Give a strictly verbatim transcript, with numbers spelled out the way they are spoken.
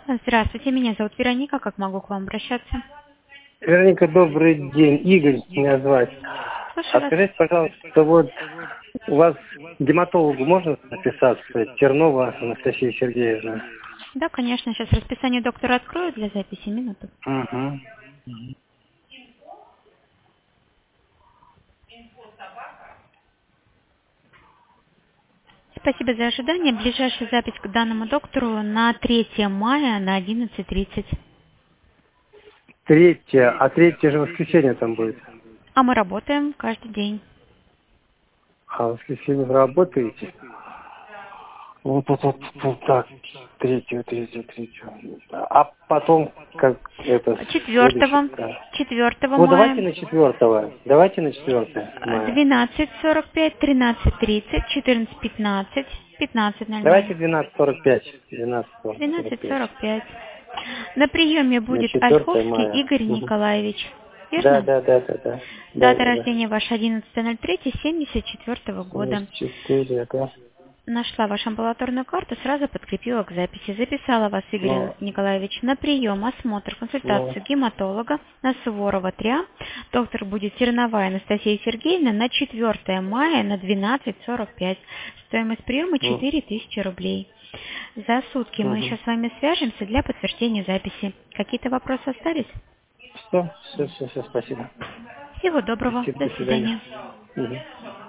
Здравствуйте, меня зовут Вероника. Как могу к вам обращаться? Вероника, добрый день. Игорь меня звать. Слушаю А вас. скажите, пожалуйста, вот у вас к гематологу можно записаться? Тернова Анастасия Сергеевна. Да, конечно. Сейчас расписание доктора открою для записи. Минуту. Угу. Спасибо за ожидание. Ближайшая запись к данному доктору на третье мая на одиннадцать тридцать. Третье, а третье же воскресенье там будет. А мы работаем каждый день. А в воскресенье вы работаете? Вот, вот, вот, вот так. Третье, третье, третье. А потом, как это, следующий. Четвертого. Да. Четвертого Вот давайте мая. на четвертого. Давайте на четвертое мая. Двенадцать сорок пять, тринадцать тридцать, четырнадцать пятнадцать, пятнадцать ноль ноль. Давайте двенадцать сорок пять. двенадцать сорок Двенадцать пять. сорок пять. На приеме На будет четвертое Ольховский мая. Игорь Мгм. Николаевич. Да, Верно? да, да, да, да. Да, Дата да, да. рождения ваша одиннадцатое ноль третье семьдесят четвёртого года. семьдесят четыре, да. Нашла вашу амбулаторную карту, сразу подкрепила к записи. Записала вас, Игорь Ну, Николаевич, на прием, осмотр, ну, консультацию гематолога на Суворова три А. Доктор будет Терновая Анастасия Сергеевна на четвертое мая на двенадцать сорок пять. Стоимость приема ну. четыре тысячи рублей. За сутки мы еще Угу. с вами свяжемся для подтверждения записи. Какие-то вопросы остались? Все, все, все, все, спасибо. Всего доброго. Спасибо, До до свидания. свидания. Угу.